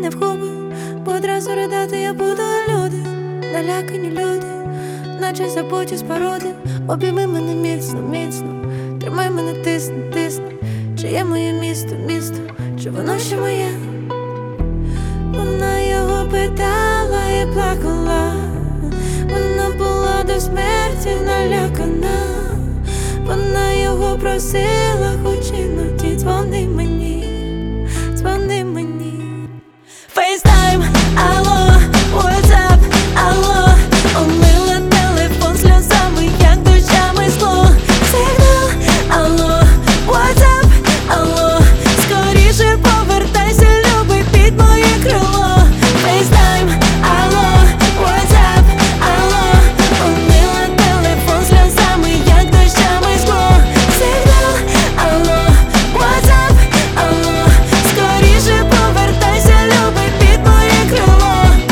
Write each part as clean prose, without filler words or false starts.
не вгуби, бо одразу ридати я буду. Люди, налякані люди, наче забуті споруди. Обійми мене міцно, міцно, тримай мене, тисни, тисни. Чи є моє місто, місто, чи воно ще моє? Вона його питала і плакала, вона була до смерті налякана. Вона його просила, хоч іноді дзвони мені, дзвони мені. FaceTime, алло, WhatsApp, алло, омила телефон сльозами, як дощами скло. Сигнал, алло, WhatsApp, алло, скоріше повертайся, любий, під моє крило. FaceTime, алло, WhatsApp, алло, омила телефон сльозами, як дощами скло. Сигнал, алло, WhatsApp, алло, скоріше повертайся, любий, під моє крило.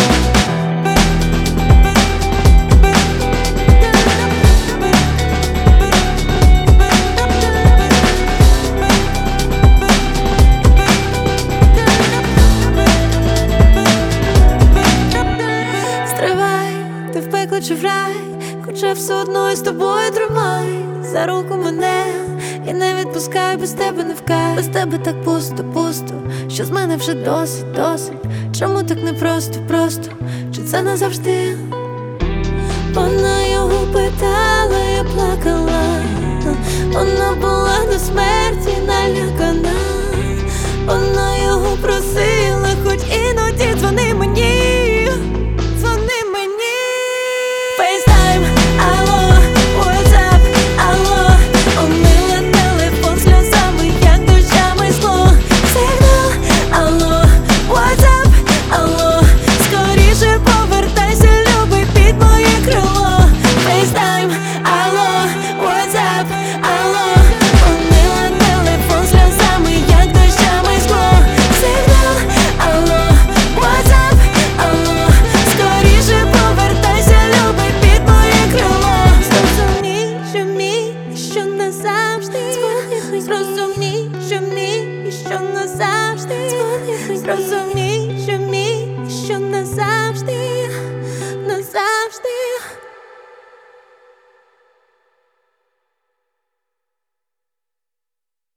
Стривай, ти в пекло чи в рай, хоча все одно з тобою тримай за руку мене і не відпускай, без тебе не вкай. Без тебе так пусто, пусто, що з мене вже досить, досить. Чому так непросто, просто, чи це назавжди? Вона його питала і плакала, вона була до смерті налякана. Вона його просила, хоч іноді дзвони мені, дзвони мені. FaceTime, алло, WhatsApp, алло, омила телефон сльозами, як дощами скло. Сигнал, алло, WhatsApp, алло, скоріше повертайся, любий, під моє крило. FaceTime, алло, WhatsApp, алло, омила телефон сльозами, як дощами скло. Сигнал, алло, WhatsApp, алло, скоріше повертайся, любий, під моє крило. Зрозумій, що мій, і що назавжди. Зрозумій, що мій, і що назавжди. Зрозумій,